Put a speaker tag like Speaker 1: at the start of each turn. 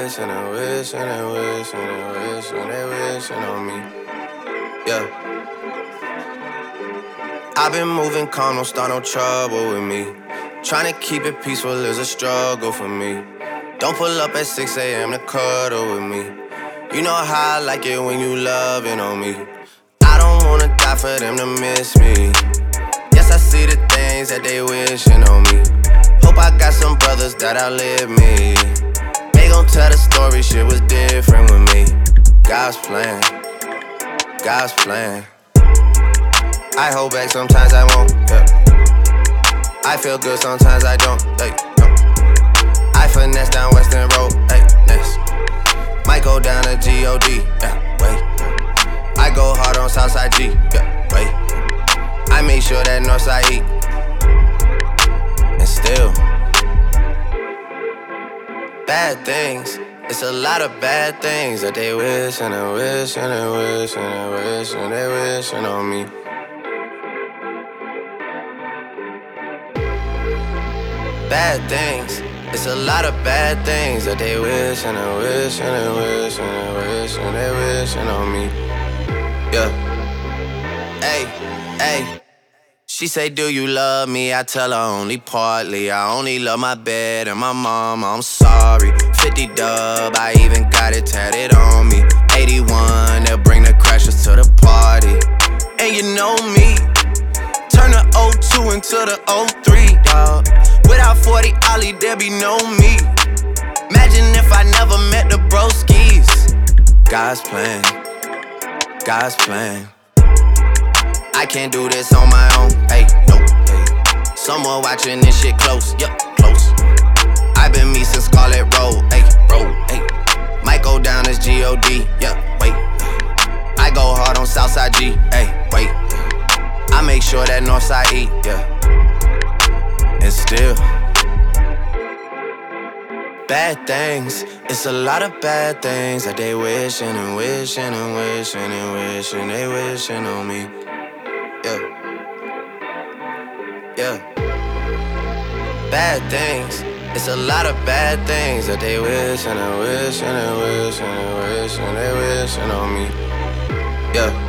Speaker 1: wishing and wishing and wishing and wishing they wishing on me. Yeah. I've been moving calm, don't start no trouble with me. Trying to keep it peaceful is a struggle for me. Don't pull up at 6 a.m. to cuddle with me. You know how I like it when you loving on me. I don't wanna die for them to miss me. Yes, I see the things that they wishing on me. Hope I got some brothers that outlive me. They gon' tell the story, shit was different with me. God's plan, God's plan. I hold back, sometimes I won't, yeah. I feel good, sometimes I don't, hey, no. I finesse down Western Road, hey, next. Might go down to G.O.D., yeah, wait. I go hard on Southside G, yeah, wait. I make sure that Northside eat. And still, bad things. It's a lot of bad things that they wishing and wishing and wishing and wishing they wishing on me. Bad things. It's a lot of bad things that they wishing and wishing and wishing and wishing they wishing on me. Yeah. Hey, hey. She say, do you love me? I tell her only partly. I only love my bed and my mama, I'm sorry. 50 dub, I even got it tatted on me. 81, they'll bring the crashers to the party. And you know me, turn the 02 into the 03, dawg. Without 40 Ollie, there be no me. Imagine if I never met the broskies. God's plan, God's plan. I can't do this on my own, hey, nope, hey. Someone watching this shit close, yup, close. I've been me since Scarlet Road, hey, road, hey. Might go down as G.O.D., yeah, wait. I go hard on Southside G, hey, wait. I make sure that Northside eat, yeah. And still, bad things. It's a lot of bad things that they wishing and wishing and wishing and wishing they wishing on me. Yeah. Yeah. Bad things. It's a lot of bad things that they wishing and wishing and wishing and wishing they wishing on me. Yeah.